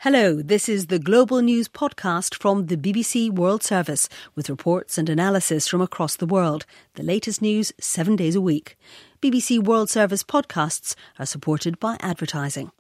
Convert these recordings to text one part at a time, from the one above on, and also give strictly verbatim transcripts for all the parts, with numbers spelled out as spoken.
Hello, this is the Global News Podcast from the B B C World Service, with reports and analysis from across the world. The latest news seven days a week. B B C World Service podcasts are supported by advertising.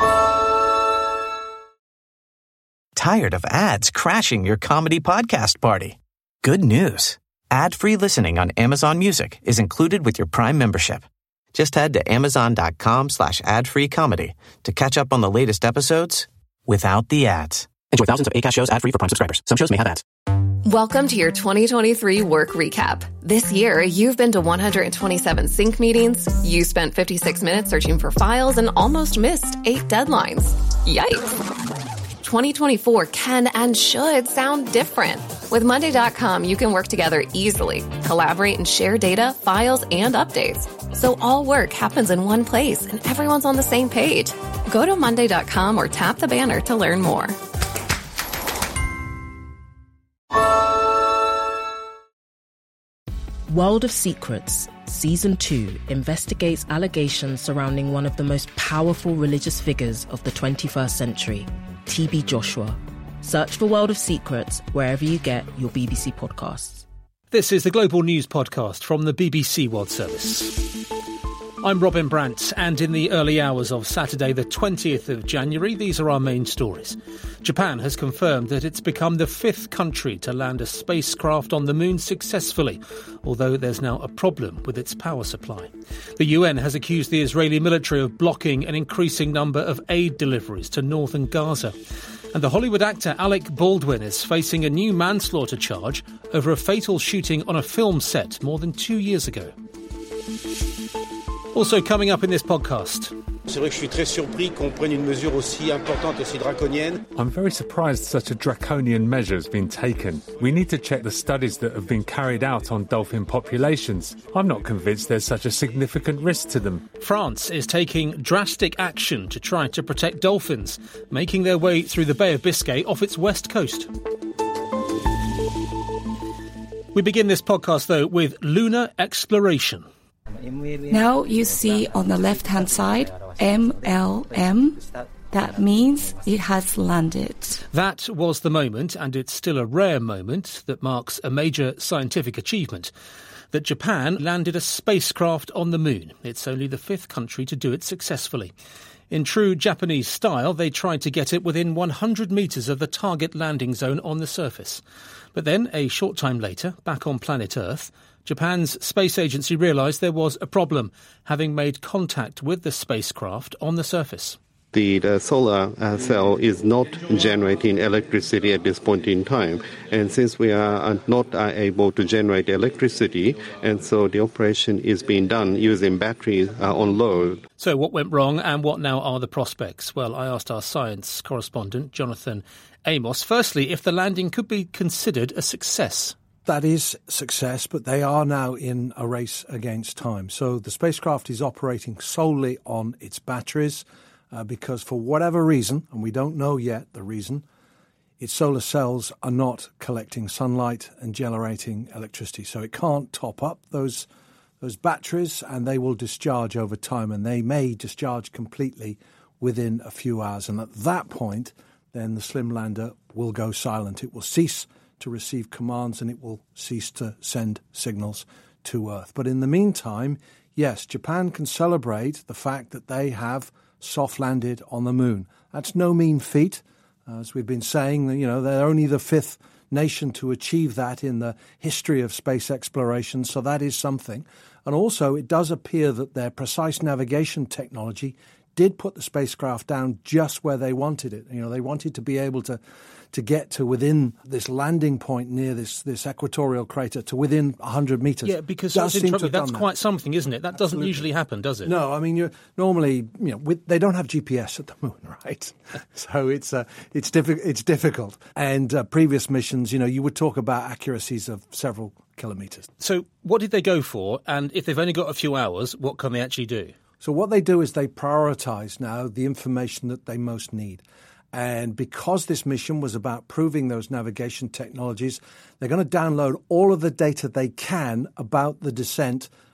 Tired of ads crashing your comedy podcast party? Good news. Ad-free listening on Amazon Music is included with your Prime membership. Just head to amazon.com slash ad-free comedy to catch up on the latest episodes without the ads. Enjoy thousands of Acast shows ad-free for Prime subscribers. Some shows may have ads. Welcome to your twenty twenty-three work recap. This year, you've been to one hundred twenty-seven sync meetings, you spent fifty-six minutes searching for files, and almost missed eight deadlines. Yikes. twenty twenty-four can and should sound different. With Monday dot com, you can work together easily, collaborate and share data, files, and updates. So all work happens in one place and everyone's on the same page. Go to Monday dot com or tap the banner to learn more. World of Secrets, Season two investigates allegations surrounding one of the most powerful religious figures of the twenty-first century, T B Joshua. Search for World of Secrets wherever you get your B B C podcasts. This is the Global News Podcast from the B B C World Service. I'm Robin Brandt, and in the early hours of Saturday the twentieth of January, these are our main stories. Japan has confirmed that it's become the fifth country to land a spacecraft on the moon successfully, although there's now a problem with its power supply. The U N has accused the Israeli military of blocking an increasing number of aid deliveries to northern Gaza. And the Hollywood actor Alec Baldwin is facing a new manslaughter charge over a fatal shooting on a film set more than two years ago. Also coming up in this podcast. I'm very surprised such a draconian measure has been taken. We need to check the studies that have been carried out on dolphin populations. I'm not convinced there's such a significant risk to them. France is taking drastic action to try to protect dolphins, making their way through the Bay of Biscay off its west coast. We begin this podcast, though, with lunar exploration. Now you see on the left-hand side, M L M. That means it has landed. That was the moment, and it's still a rare moment, that marks a major scientific achievement, that Japan landed a spacecraft on the moon. It's only the fifth country to do it successfully. In true Japanese style, they tried to get it within one hundred metres of the target landing zone on the surface. But then, a short time later, back on planet Earth, Japan's space agency realised there was a problem, having made contact with the spacecraft on the surface. The, the solar uh, cell is not generating electricity at this point in time. And since we are not uh, able to generate electricity, and so the operation is being done using batteries uh, on load. So what went wrong and what now are the prospects? Well, I asked our science correspondent, Jonathan Amos, firstly, if the landing could be considered a success. That is success, but they are now in a race against time. So the spacecraft is operating solely on its batteries uh, because for whatever reason, and we don't know yet the reason, its solar cells are not collecting sunlight and generating electricity. So it can't top up those those batteries, and they will discharge over time, and they may discharge completely within a few hours. And at that point, then the Slim Lander will go silent. It will cease to receive commands, and it will cease to send signals to Earth. But in the meantime, yes, Japan can celebrate the fact that they have soft landed on the moon. That's no mean feat. As we've been saying, you know, they're only the fifth nation to achieve that in the history of space exploration, so that is something. And also, it does appear that their precise navigation technology did put the spacecraft down just where they wanted it. You know, they wanted to be able to to get to within this landing point near this, this equatorial crater to within one hundred metres. Yeah, because that's that. quite something, isn't it? That doesn't Absolutely. usually happen, does it? No, I mean, you're normally, you know, with, they don't have G P S at the moon, right? So it's uh, it's, diffi- it's difficult. And uh, previous missions, you know, you would talk about accuracies of several kilometres. So what did they go for? And if they've only got a few hours, what can they actually do? So what they do is they prioritise now the information that they most need. And because this mission was about proving those navigation technologies, they're going to download all of the data they can about the descent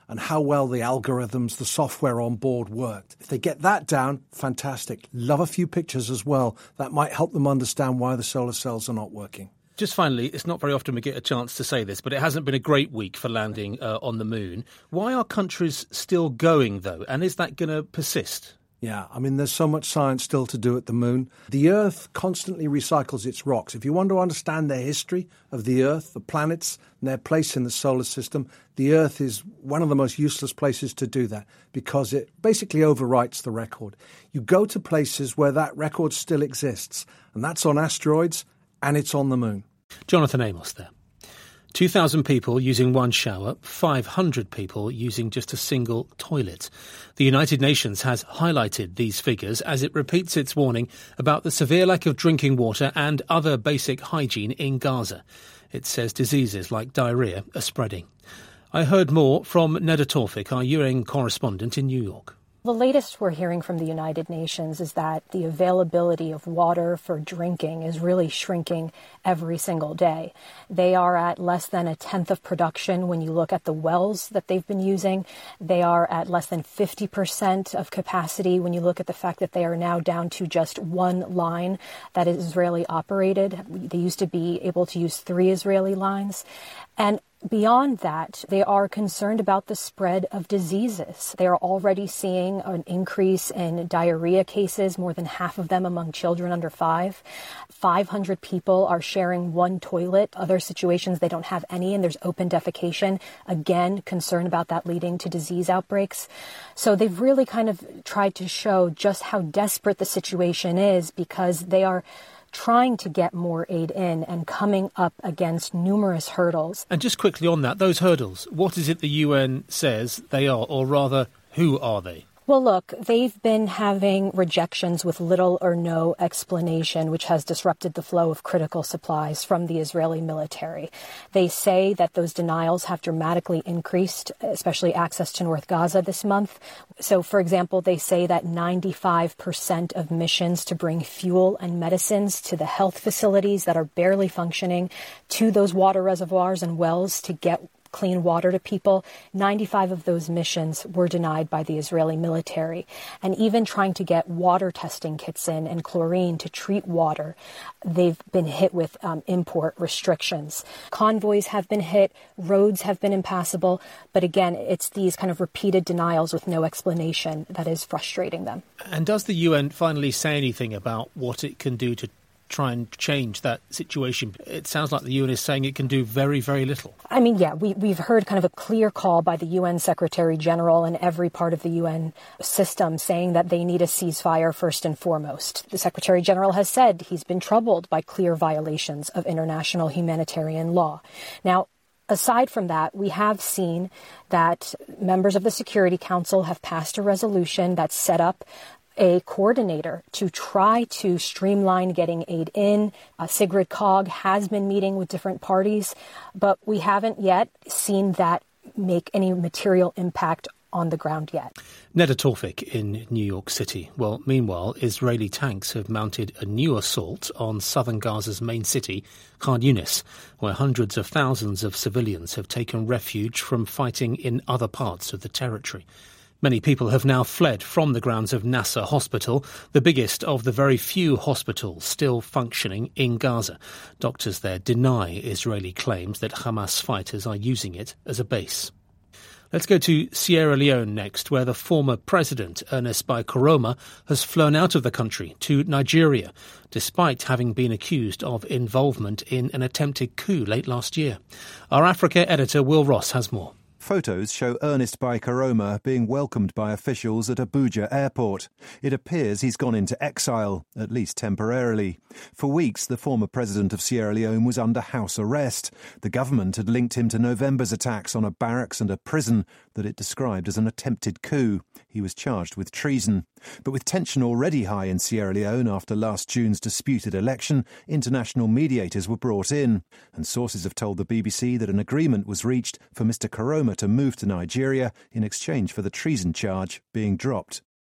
and how well the algorithms, the software on board worked. If they get that down, fantastic. Love a few pictures as well. That might help them understand why the solar cells are not working. Just finally, it's not very often we get a chance to say this, but it hasn't been a great week for landing uh, on the moon. Why are countries still going, though? And is that going to persist? Yeah, I mean, there's so much science still to do at the moon. The Earth constantly recycles its rocks. If you want to understand the history of the Earth, the planets, and their place in the solar system, the Earth is one of the most useless places to do that because it basically overwrites the record. You go to places where that record still exists, and that's on asteroids, and it's on the moon. Jonathan Amos there. two thousand people using one shower, five hundred people using just a single toilet. The United Nations has highlighted these figures as it repeats its warning about the severe lack of drinking water and other basic hygiene in Gaza. It says diseases like diarrhoea are spreading. I heard more from Neda Tawfik, our U N correspondent in New York. The latest we're hearing from the United Nations is that the availability of water for drinking is really shrinking every single day. They are at less than a tenth of production when you look at the wells that they've been using. They are at less than fifty percent of capacity when you look at the fact that they are now down to just one line that is Israeli operated. They used to be able to use three Israeli lines. And beyond that, they are concerned about the spread of diseases. They are already seeing an increase in diarrhea cases, more than half of them among children under five. five hundred people are sharing one toilet. Other situations, they don't have any, and there's open defecation. Again, concern about that leading to disease outbreaks. So they've really kind of tried to show just how desperate the situation is because they are trying to get more aid in and coming up against numerous hurdles. And just quickly on that, those hurdles, what is it the U N says they are, or rather, who are they? Well, look, they've been having rejections with little or no explanation, which has disrupted the flow of critical supplies from the Israeli military. They say that those denials have dramatically increased, especially access to North Gaza this month. So, for example, they say that ninety-five percent of missions to bring fuel and medicines to the health facilities that are barely functioning, to those water reservoirs and wells to get clean water to people, ninety-five of those missions were denied by the Israeli military. And even trying to get water testing kits in and chlorine to treat water, they've been hit with um, import restrictions. Convoys have been hit, roads have been impassable, but again, it's these kind of repeated denials with no explanation that is frustrating them. And does the U N finally say anything about what it can do to try and change that situation? It sounds like the U N is saying it can do very, very little. I mean, yeah, we, we've heard kind of a clear call by the U N Secretary General and every part of the U N system saying that they need a ceasefire first and foremost. The Secretary General has said he's been troubled by clear violations of international humanitarian law. Now, aside from that, we have seen that members of the Security Council have passed a resolution that set up a coordinator to try to streamline getting aid in. Uh, Sigrid Kaag has been meeting with different parties, but we haven't yet seen that make any material impact on the ground yet. Neda Tawfik in New York City. Well, meanwhile, Israeli tanks have mounted a new assault on southern Gaza's main city, Khan Yunis, where hundreds of thousands of civilians have taken refuge from fighting in other parts of the territory. Many people have now fled from the grounds of Nasser Hospital, the biggest of the very few hospitals still functioning in Gaza. Doctors there deny Israeli claims that Hamas fighters are using it as a base. Let's go to Sierra Leone next, where the former president, Ernest Bai Koroma, has flown out of the country to Nigeria, despite having been accused of involvement in an attempted coup late last year. Our Africa editor, Will Ross, has more. Photos show Ernest Bai Koroma being welcomed by officials at Abuja airport. It appears he's gone into exile, at least temporarily. For weeks, the former president of Sierra Leone was under house arrest. The government had linked him to November's attacks on a barracks and a prison that it described as an attempted coup. He was charged with treason. But with tension already high in Sierra Leone after last June's disputed election, international mediators were brought in. And sources have told the B B C that an agreement was reached for Mister Koroma to move to Nigeria in exchange for the treason charge being dropped.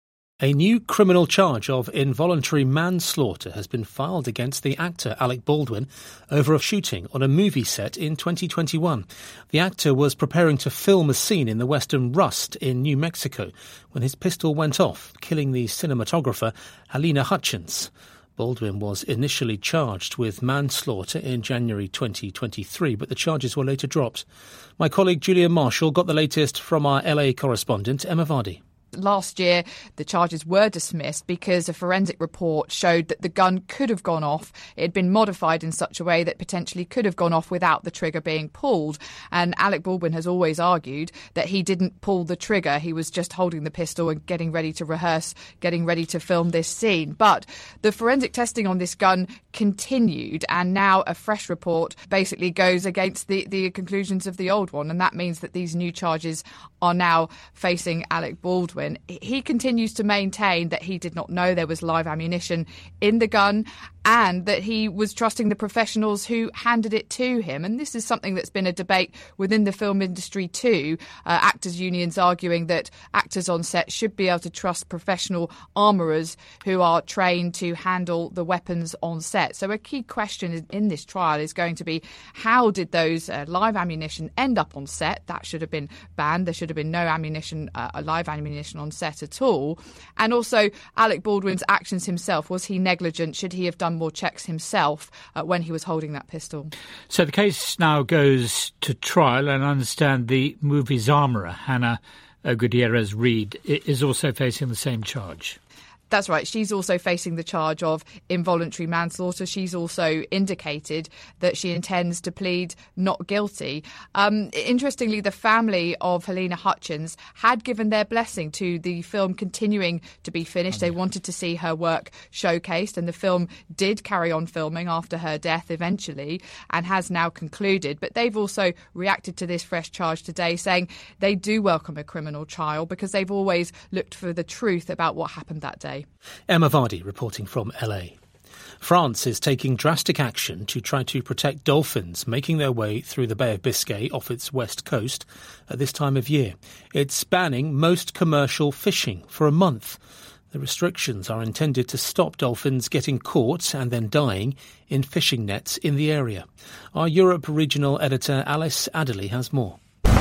A new criminal charge of involuntary manslaughter has been filed against the actor Alec Baldwin over a shooting on a movie set in twenty twenty-one. The actor was preparing to film a scene in the western Rust in New Mexico when his pistol went off, killing the cinematographer Halyna Hutchins. Baldwin was initially charged with manslaughter in January twenty twenty-three, but the charges were later dropped. My colleague Julia Marshall got the latest from our L A correspondent, Emma Vardy. Last year, the charges were dismissed because a forensic report showed that the gun could have gone off. It had been modified in such a way that potentially could have gone off without the trigger being pulled. And Alec Baldwin has always argued that he didn't pull the trigger. He was just holding the pistol and getting ready to rehearse, getting ready to film this scene. But the forensic testing on this gun continued, and now a fresh report basically goes against the, the conclusions of the old one. And that means that these new charges are now facing Alec Baldwin. He continues to maintain that he did not know there was live ammunition in the gun and that he was trusting the professionals who handed it to him. And this is something that's been a debate within the film industry too. Uh, actors' unions arguing that actors on set should be able to trust professional armourers who are trained to handle the weapons on set. So a key question in this trial is going to be, how did those uh, live ammunition end up on set? That should have been banned. There should have been no ammunition, uh, live ammunition on set at all. And also Alec Baldwin's actions himself. Was he negligent? Should he have done more checks himself uh, when he was holding that pistol? So the case now goes to trial, and I understand the movie's armourer, Hannah uh, Gutierrez-Reed, is also facing the same charge. That's right. She's also facing the charge of involuntary manslaughter. She's also indicated that she intends to plead not guilty. Um, interestingly, the family of Halyna Hutchins had given their blessing to the film continuing to be finished. They wanted to see her work showcased, and the film did carry on filming after her death eventually and has now concluded. But they've also reacted to this fresh charge today, saying they do welcome a criminal trial because they've always looked for the truth about what happened that day. Emma Vardy reporting from L A. France is taking drastic action to try to protect dolphins making their way through the Bay of Biscay off its west coast at this time of year. It's banning most commercial fishing for a month. The restrictions are intended to stop dolphins getting caught and then dying in fishing nets in the area. Our Europe regional editor Alice Adderley has more.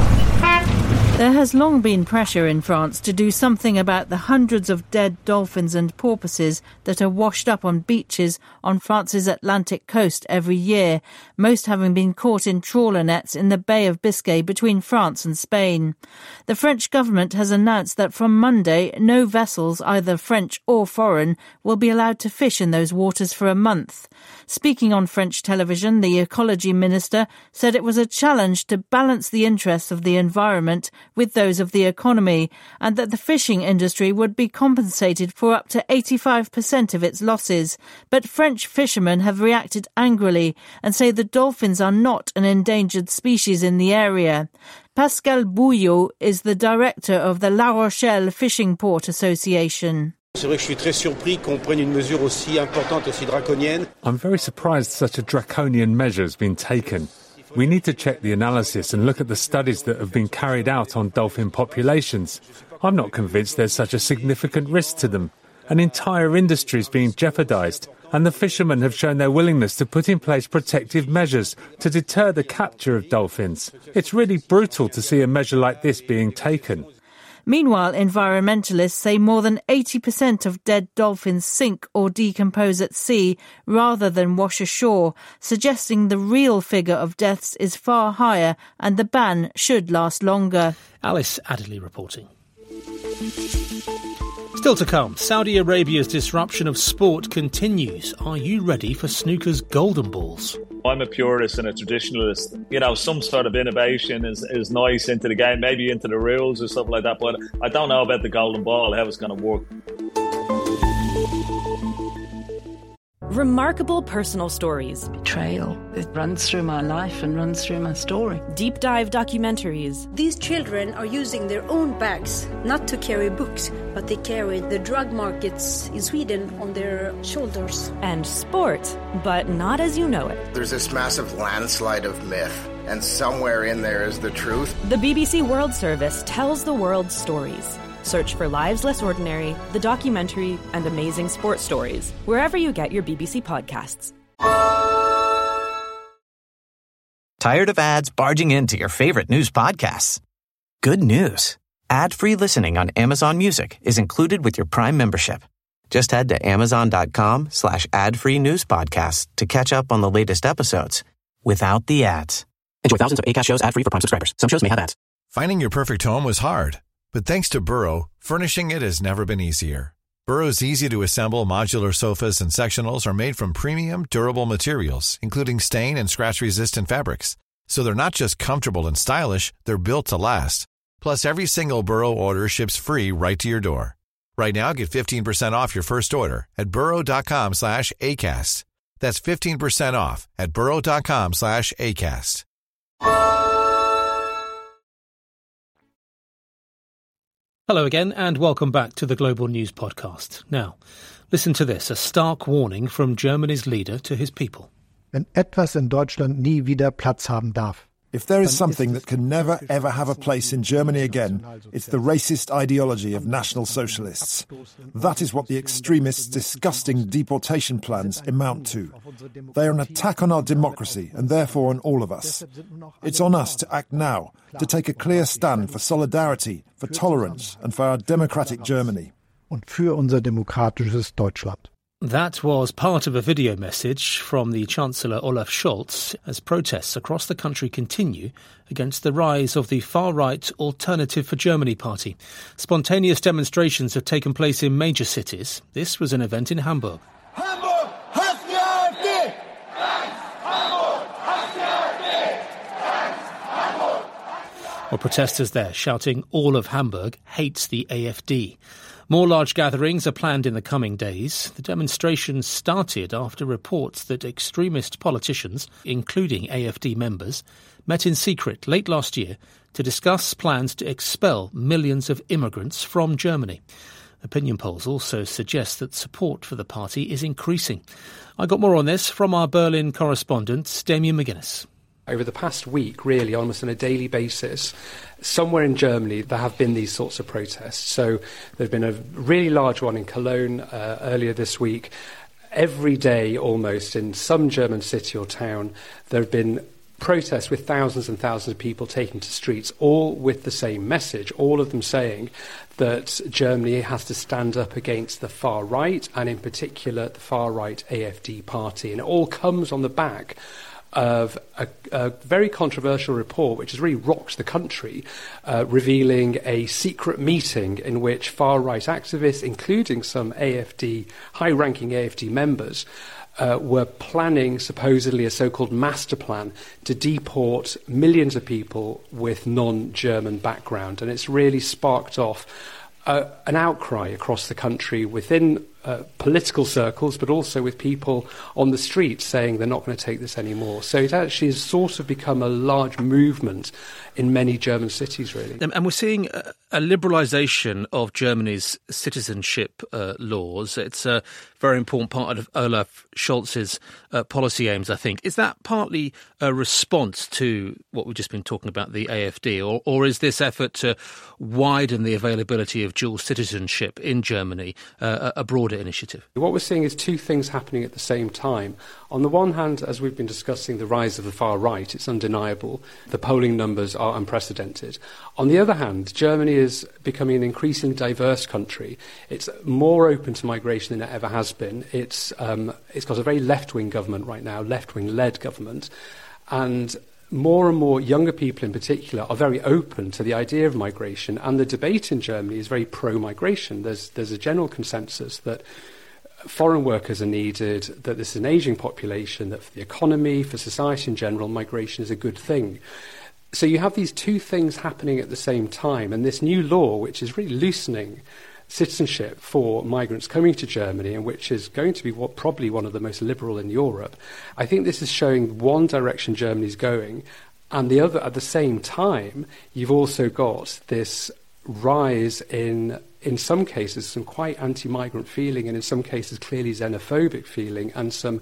There has long been pressure in France to do something about the hundreds of dead dolphins and porpoises that are washed up on beaches on France's Atlantic coast every year, most having been caught in trawler nets in the Bay of Biscay between France and Spain. The French government has announced that from Monday, no vessels, either French or foreign, will be allowed to fish in those waters for a month. Speaking on French television, the ecology minister said it was a challenge to balance the interests of the environment with those of the economy, and that the fishing industry would be compensated for up to eighty-five percent of its losses. But French fishermen have reacted angrily and say the dolphins are not an endangered species in the area. Pascal Bouillot is the director of the La Rochelle Fishing Port Association. I'm very surprised such a draconian measure has been taken. We need to check the analysis and look at the studies that have been carried out on dolphin populations. I'm not convinced there's such a significant risk to them. An entire industry is being jeopardised, and the fishermen have shown their willingness to put in place protective measures to deter the capture of dolphins. It's really brutal to see a measure like this being taken. Meanwhile, environmentalists say more than eighty percent of dead dolphins sink or decompose at sea rather than wash ashore, suggesting the real figure of deaths is far higher and the ban should last longer. Alice Adderley reporting. Still to come, Saudi Arabia's disruption of sport continues. Are you ready for snooker's golden balls? I'm a purist and a traditionalist. You know, some sort of innovation is, is nice into the game, maybe into the rules or something like that, but I don't know about the golden ball, how it's going to work. Remarkable personal stories. Betrayal. It runs through my life and runs through my story. Deep dive documentaries. These children are using their own bags, not to carry books, but they carry the drug markets in Sweden on their shoulders. And sport, but not as you know it. There's this massive landslide of myth, and somewhere in there is the truth. The B B C World Service tells the world's stories. Search for Lives Less Ordinary, the documentary, and amazing sports stories wherever you get your B B C podcasts. Tired of ads barging into your favorite news podcasts? Good news. Ad-free listening on Amazon Music is included with your Prime membership. Just head to amazon.com slash ad-free news podcasts to catch up on the latest episodes without the ads. Enjoy thousands of Acast shows ad-free for Prime subscribers. Some shows may have ads. Finding your perfect home was hard, but thanks to Burrow, furnishing it has never been easier. Burrow's easy-to-assemble modular sofas and sectionals are made from premium, durable materials, including stain and scratch-resistant fabrics. So they're not just comfortable and stylish, they're built to last. Plus, every single Burrow order ships free right to your door. Right now, get fifteen percent off your first order at burrow.com slash ACAST. That's fifteen percent off at burrow.com slash ACAST. Hello again, and welcome back to the Global News Podcast. Now, listen to this, a stark warning from Germany's leader to his people. Wenn etwas in Deutschland nie wieder Platz haben darf. If there is something that can never, ever have a place in Germany again, it's the racist ideology of National Socialists. That is what the extremists' disgusting deportation plans amount to. They are an attack on our democracy and therefore on all of us. It's on us to act now, to take a clear stand for solidarity, for tolerance and for our democratic Germany. Und für unser demokratisches Deutschland. That was part of a video message from the Chancellor Olaf Scholz as protests across the country continue against the rise of the far-right Alternative for Germany party. Spontaneous demonstrations have taken place in major cities. This was an event in Hamburg. Hamburg has the AfD! Hamburg has the AfD! Hamburg! Well, protesters there shouting all of Hamburg hates the A F D. More large gatherings are planned in the coming days. The demonstrations started after reports that extremist politicians, including A F D members, met in secret late last year to discuss plans to expel millions of immigrants from Germany. Opinion polls also suggest that support for the party is increasing. I got more on this from our Berlin correspondent, Damien McGuinness. Over the past week, really, almost on a daily basis, somewhere in Germany there have been these sorts of protests. So there's been a really large one in Cologne uh, earlier this week. Every day, almost, in some German city or town, there have been protests with thousands and thousands of people taking to streets, all with the same message, all of them saying that Germany has to stand up against the far right, and in particular the far right A F D party. And it all comes on the back of a, a very controversial report which has really rocked the country, uh, revealing a secret meeting in which far-right activists, including some A F D, high-ranking A F D members, uh, were planning supposedly a so-called master plan to deport millions of people with non-German background. And it's really sparked off uh, an outcry across the country within Uh, political circles, but also with people on the streets saying they're not going to take this anymore. So it actually has sort of become a large movement in many German cities, really. And, and we're seeing a, a liberalisation of Germany's citizenship uh, laws. It's a very important part of Olaf Scholz's uh, policy aims, I think. Is that partly a response to what we've just been talking about, the A F D, or, or is this effort to widen the availability of dual citizenship in Germany uh, a broader initiative? What we're seeing is two things happening at the same time. On the one hand, as we've been discussing the rise of the far right, it's undeniable. The polling numbers are unprecedented. On the other hand, Germany is becoming an increasingly diverse country. It's more open to migration than it ever has been. It's, um, it's got a very left-wing government right now, left-wing led government, and more and more younger people in particular are very open to the idea of migration, and the debate in Germany is very pro-migration. There's, there's a general consensus that foreign workers are needed, that this is an ageing population, that for the economy, for society in general, migration is a good thing. So you have these two things happening at the same time, and this new law, which is really loosening citizenship for migrants coming to Germany, and which is going to be what, probably one of the most liberal in Europe. I think this is showing one direction Germany's going, and the other, at the same time, you've also got this rise in, in some cases, some quite anti-migrant feeling, and in some cases clearly xenophobic feeling, and some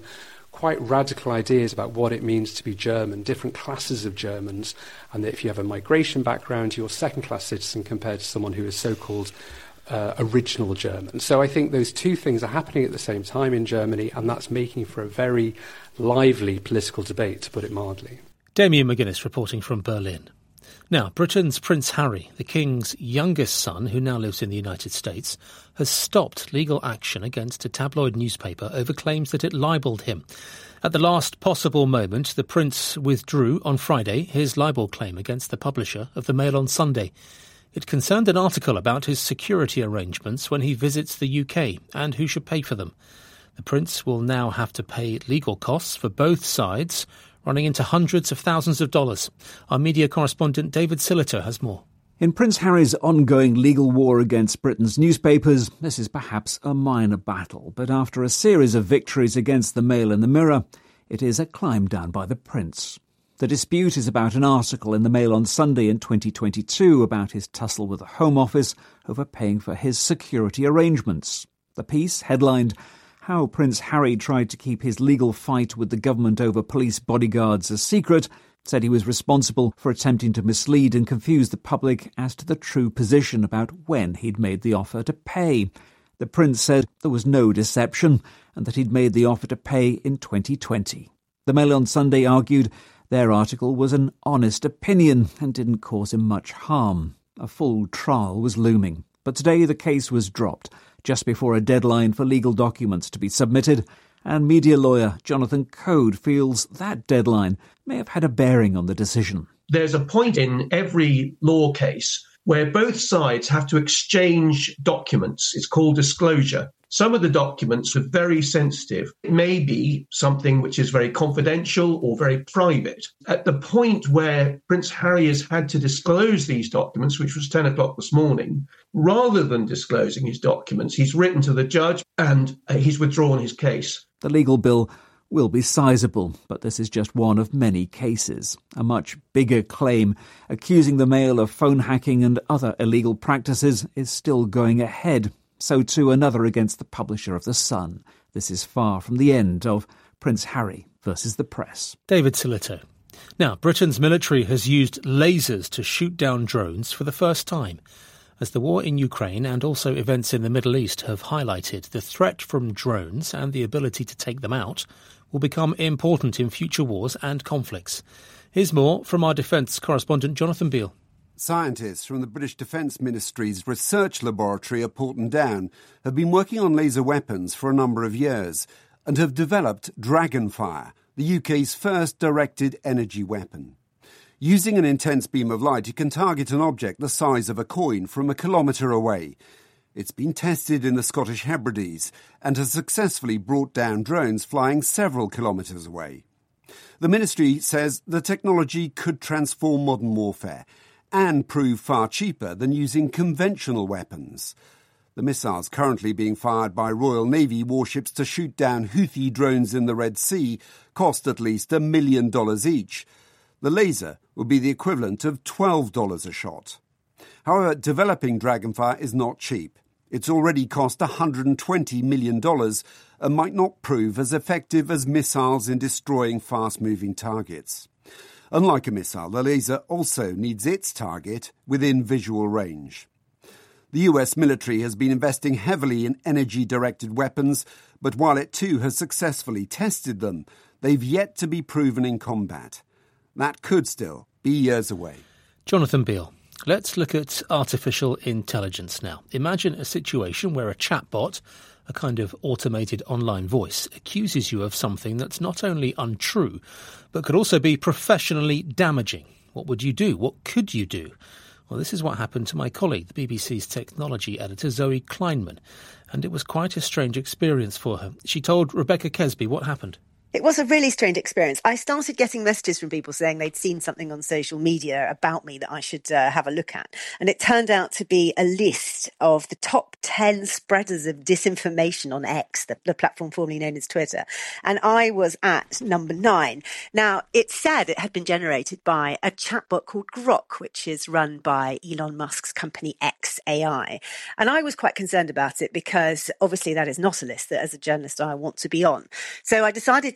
quite radical ideas about what it means to be German, different classes of Germans, and that if you have a migration background, you're a second-class citizen compared to someone who is so-called uh, original German. So I think those two things are happening at the same time in Germany, and that's making for a very lively political debate, to put it mildly. Damien McGuinness reporting from Berlin. Now, Britain's Prince Harry, the King's youngest son, who now lives in the United States, has stopped legal action against a tabloid newspaper over claims that it libelled him. At the last possible moment, the Prince withdrew on Friday his libel claim against the publisher of the Mail on Sunday. It concerned an article about his security arrangements when he visits the U K and who should pay for them. The Prince will now have to pay legal costs for both sides, running into hundreds of thousands of dollars. Our media correspondent David Silliter has more. In Prince Harry's ongoing legal war against Britain's newspapers, this is perhaps a minor battle, but after a series of victories against the Mail and the Mirror, it is a climb down by the Prince. The dispute is about an article in the Mail on Sunday in twenty twenty-two about his tussle with the Home Office over paying for his security arrangements. The piece, headlined, "How Prince Harry Tried to Keep His Legal Fight with the Government Over Police Bodyguards a Secret," said he was responsible for attempting to mislead and confuse the public as to the true position about when he'd made the offer to pay. The Prince said there was no deception and that he'd made the offer to pay in twenty twenty. The Mail on Sunday argued their article was an honest opinion and didn't cause him much harm. A full trial was looming. But today the case was dropped, just before a deadline for legal documents to be submitted, and media lawyer Jonathan Code feels that deadline may have had a bearing on the decision. There's a point in every law case where both sides have to exchange documents. It's called disclosure. Some of the documents are very sensitive. It may be something which is very confidential or very private. At the point where Prince Harry has had to disclose these documents, which was ten o'clock this morning, rather than disclosing his documents, he's written to the judge and uh, he's withdrawn his case. The legal bill will be sizable, but this is just one of many cases. A much bigger claim accusing the Mail of phone hacking and other illegal practices is still going ahead. So too another against the publisher of The Sun. This is far from the end of Prince Harry versus the press. David Sillito. Now, Britain's military has used lasers to shoot down drones for the first time. As the war in Ukraine and also events in the Middle East have highlighted, the threat from drones and the ability to take them out will become important in future wars and conflicts. Here's more from our defence correspondent Jonathan Beale. Scientists from the British Defence Ministry's research laboratory at Porton Down have been working on laser weapons for a number of years and have developed Dragonfire, the U K's first directed energy weapon. Using an intense beam of light, it can target an object the size of a coin from a kilometre away. It's been tested in the Scottish Hebrides and has successfully brought down drones flying several kilometres away. The ministry says the technology could transform modern warfare and prove far cheaper than using conventional weapons. The missiles currently being fired by Royal Navy warships to shoot down Houthi drones in the Red Sea cost at least a million dollars each. The laser would be the equivalent of twelve dollars a shot. However, developing Dragonfire is not cheap. It's already cost one hundred twenty million dollars and might not prove as effective as missiles in destroying fast-moving targets. Unlike a missile, the laser also needs its target within visual range. The U S military has been investing heavily in energy-directed weapons, but while it too has successfully tested them, they've yet to be proven in combat. That could still be years away. Jonathan Beale. Let's look at artificial intelligence now. Imagine a situation where a chatbot, a kind of automated online voice, accuses you of something that's not only untrue, but could also be professionally damaging. What would you do? What could you do? Well, this is what happened to my colleague, the B B C's technology editor, Zoe Kleinman, and it was quite a strange experience for her. She told Rebecca Kesby what happened. It was a really strange experience. I started getting messages from people saying they'd seen something on social media about me that I should uh, have a look at. And it turned out to be a list of the top ten spreaders of disinformation on X, the, the platform formerly known as Twitter. And I was at number nine. Now, it said it had been generated by a chatbot called Grok, which is run by Elon Musk's company X A I. And I was quite concerned about it because obviously that is not a list that as a journalist I want to be on. So I decided to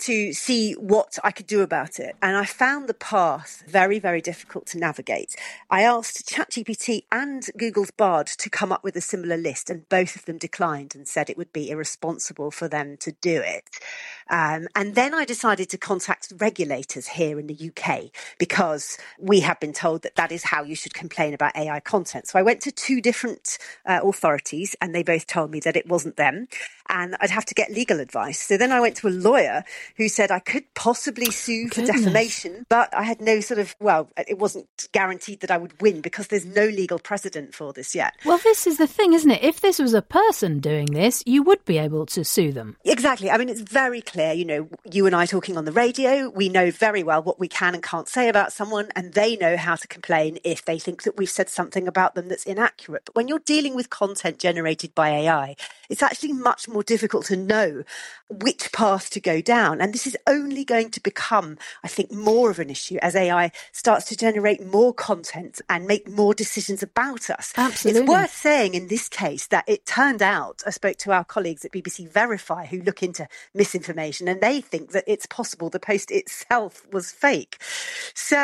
to see what I could do about it. And I found the path very, very difficult to navigate. I asked ChatGPT and Google's Bard to come up with a similar list, and both of them declined and said it would be irresponsible for them to do it. Um, and then I decided to contact regulators here in the U K, because we have been told that that is how you should complain about A I content. So I went to two different uh, authorities, and they both told me that it wasn't them, and I'd have to get legal advice. So then I went to a lawyer who said I could possibly sue for Goodness. defamation, but I had no sort of, well, it wasn't guaranteed that I would win because there's no legal precedent for this yet. Well, this is the thing, isn't it? If this was a person doing this, you would be able to sue them. Exactly. I mean, it's very clear, you know, you and I talking on the radio, we know very well what we can and can't say about someone, and they know how to complain if they think that we've said something about them that's inaccurate. But when you're dealing with content generated by A I, it's actually much more difficult to know which path to go down. And this is only going to become, I think, more of an issue as A I starts to generate more content and make more decisions about us. Absolutely. It's worth saying in this case that it turned out, I spoke to our colleagues at B B C Verify who look into misinformation, and they think that it's possible the post itself was fake. So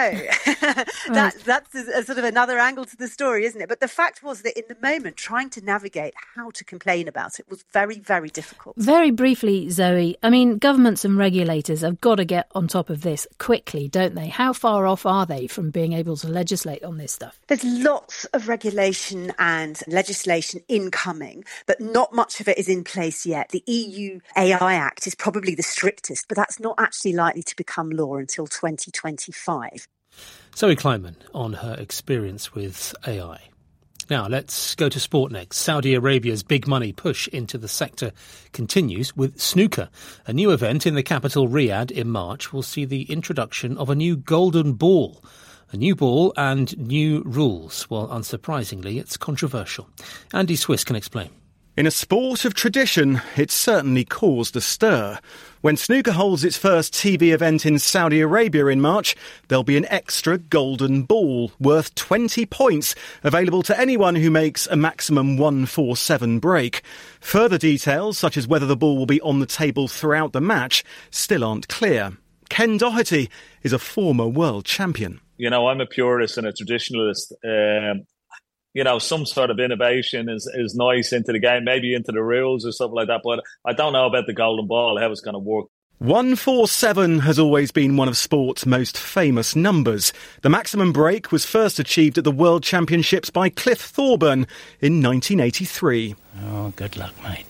that, that's a, a sort of another angle to the story, isn't it? But the fact was that in the moment, trying to navigate how to complain about it was very, very difficult. Very briefly, Zoe, I mean, governments and regulators have got to get on top of this quickly, don't they? How far off are they from being able to legislate on this stuff? There's lots of regulation and legislation incoming, but not much of it is in place yet. The E U A I Act is probably the strictest, but that's not actually likely to become law until twenty twenty-five. Zoe Kleinman on her experience with A I. Now, let's go to sport next. Saudi Arabia's big money push into the sector continues with snooker. A new event in the capital, Riyadh, in March will see the introduction of a new golden ball. A new ball and new rules. Well, unsurprisingly, it's controversial. Andy Swiss can explain. In a sport of tradition, it's certainly caused a stir. When snooker holds its first T V event in Saudi Arabia in March, there'll be an extra golden ball worth twenty points available to anyone who makes a maximum one four seven break. Further details, such as whether the ball will be on the table throughout the match, still aren't clear. Ken Doherty is a former world champion. You know, I'm a purist and a traditionalist. Um, you know, some sort of innovation is, is nice into the game, maybe into the rules or something like that. But I don't know about the golden ball, how it's going to work. one four seven has always been one of sport's most famous numbers. The maximum break was first achieved at the World Championships by Cliff Thorburn in nineteen eighty-three. Oh, good luck, mate.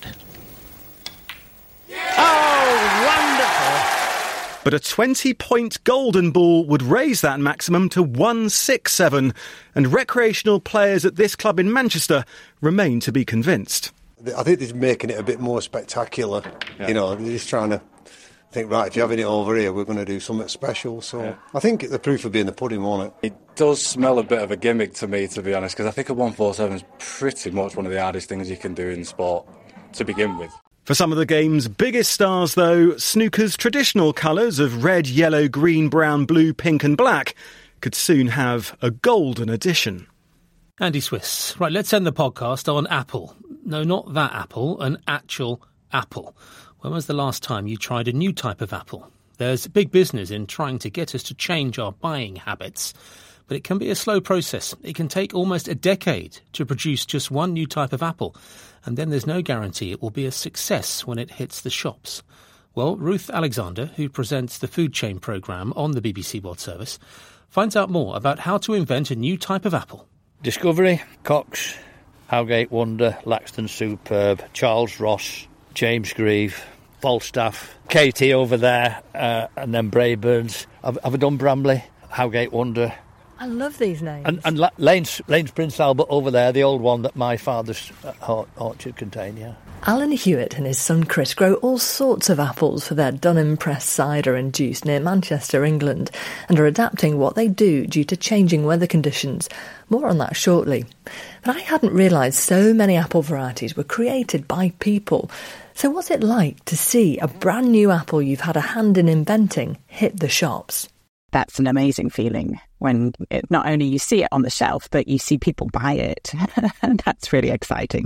Oh, wonderful! But a twenty-point golden ball would raise that maximum to one six seven, and recreational players at this club in Manchester remain to be convinced. I think they're making it a bit more spectacular. Yeah. You know, they're just trying to think, right, if you're having it over here, we're going to do something special. So yeah. I think the proof will be in the pudding, won't it? It does smell a bit of a gimmick to me, to be honest, because I think a one four seven is pretty much one of the hardest things you can do in sport to begin with. For some of the game's biggest stars, though, snooker's traditional colours of red, yellow, green, brown, blue, pink and black could soon have a golden edition. Andy Swiss. Right, let's end the podcast on Apple. No, not that Apple, an actual apple. When was the last time you tried a new type of apple? There's big business in trying to get us to change our buying habits, but it can be a slow process. It can take almost a decade to produce just one new type of apple, and then there's no guarantee it will be a success when it hits the shops. Well, Ruth Alexander, who presents the Food Chain programme on the B B C World Service, finds out more about how to invent a new type of apple. Discovery, Cox, Howgate Wonder, Laxton Superb, Charles Ross, James Grieve, Falstaff, Katie over there, uh, and then Brayburn's. Have, have I done Bramley, Howgate Wonder? I love these names. And, and Lane's, Lane's Prince Albert over there, the old one that my father's orchard contained, yeah. Alan Hewitt and his son Chris grow all sorts of apples for their Dunham Press cider and juice near Manchester, England, and are adapting what they do due to changing weather conditions. More on that shortly. But I hadn't realised so many apple varieties were created by people. So what's it like to see a brand new apple you've had a hand in inventing hit the shops? That's an amazing feeling when it, not only you see it on the shelf, but you see people buy it. That's really exciting.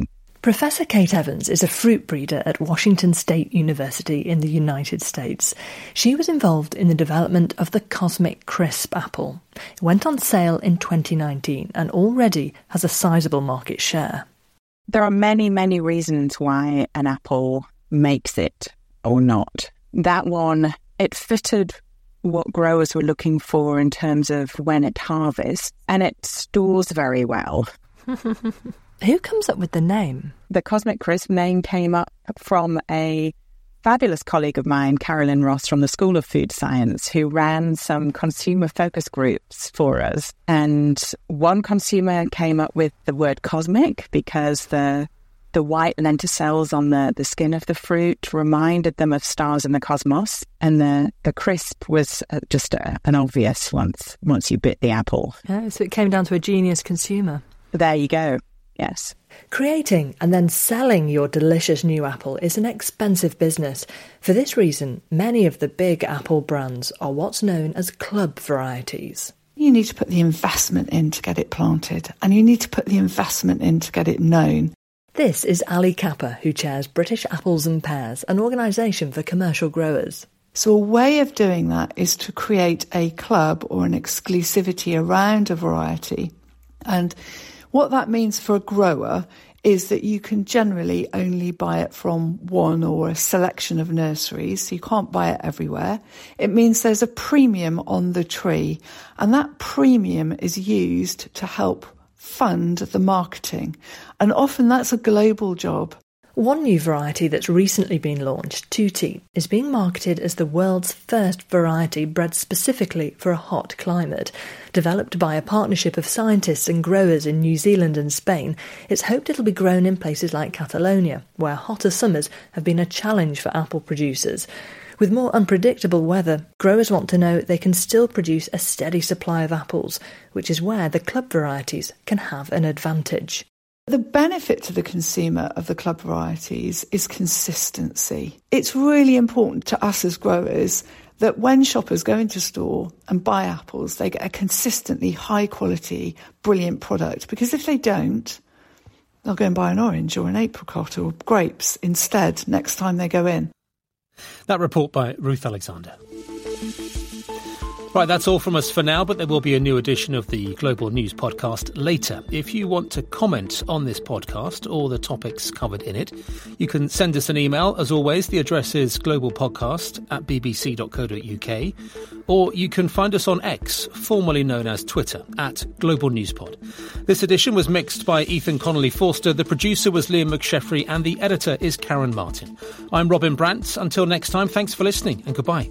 Professor Kate Evans is a fruit breeder at Washington State University in the United States. She was involved in the development of the Cosmic Crisp apple. It went on sale in twenty nineteen and already has a sizable market share. There are many, many reasons why an apple makes it or not. That one, it fitted what growers were looking for in terms of when it harvests, and it stores very well. Who comes up with the name? The Cosmic Crisp name came up from a fabulous colleague of mine, Carolyn Ross, from the School of Food Science, who ran some consumer focus groups for us. And one consumer came up with the word cosmic because the the white lenticels on the, the skin of the fruit reminded them of stars in the cosmos. And the, the crisp was just a, an obvious once, once you bit the apple. Yeah, so it came down to a genius consumer. There you go. Yes. Creating and then selling your delicious new apple is an expensive business. For this reason, many of the big apple brands are what's known as club varieties. You need to put the investment in to get it planted, and you need to put the investment in to get it known. This is Ali Kappa, who chairs British Apples and Pears, an organisation for commercial growers. So a way of doing that is to create a club or an exclusivity around a variety. And what that means for a grower is that you can generally only buy it from one or a selection of nurseries, so you can't buy it everywhere. It means there's a premium on the tree, and that premium is used to help fund the marketing. And often that's a global job. One new variety that's recently been launched, Tutti, is being marketed as the world's first variety bred specifically for a hot climate. Developed by a partnership of scientists and growers in New Zealand and Spain, it's hoped it'll be grown in places like Catalonia, where hotter summers have been a challenge for apple producers. With more unpredictable weather, growers want to know they can still produce a steady supply of apples, which is where the club varieties can have an advantage. The benefit to the consumer of the club varieties is consistency. It's really important to us as growers that when shoppers go into store and buy apples, they get a consistently high quality, brilliant product. Because if they don't, they'll go and buy an orange or an apricot or grapes instead next time they go in. That report by Ruth Alexander. Right, that's all from us for now, but there will be a new edition of the Global News podcast later. If you want to comment on this podcast or the topics covered in it, you can send us an email. As always, the address is globalpodcast at bbc dot co dot uk, or you can find us on X, formerly known as Twitter, at Global News Pod. This edition was mixed by Ethan Connolly-Forster, the producer was Liam McSheffrey, and the editor is Karen Martin. I'm Robin Brandt. Until next time, thanks for listening and goodbye.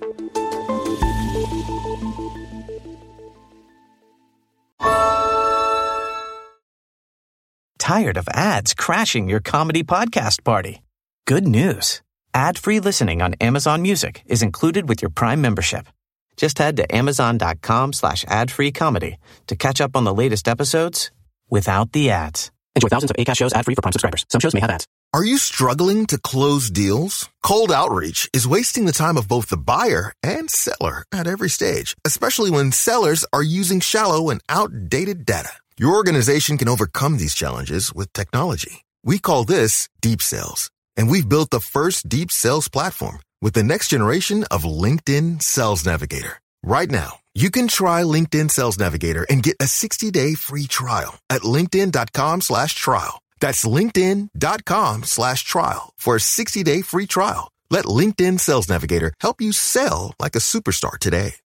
Tired of ads crashing your comedy podcast party? Good news. Ad-free listening on Amazon Music is included with your Prime membership. Just head to amazon.com slash ad-free comedy to catch up on the latest episodes without the ads. Enjoy thousands of Acast shows ad-free for Prime subscribers. Some shows may have ads. Are you struggling to close deals? Cold Outreach is wasting the time of both the buyer and seller at every stage, especially when sellers are using shallow and outdated data. Your organization can overcome these challenges with technology. We call this Deep Sales, and we've built the first deep sales platform with the next generation of LinkedIn Sales Navigator. Right now, you can try LinkedIn Sales Navigator and get a sixty-day free trial at linkedin.com slash trial. That's linkedin.com slash trial for a sixty-day free trial. Let LinkedIn Sales Navigator help you sell like a superstar today.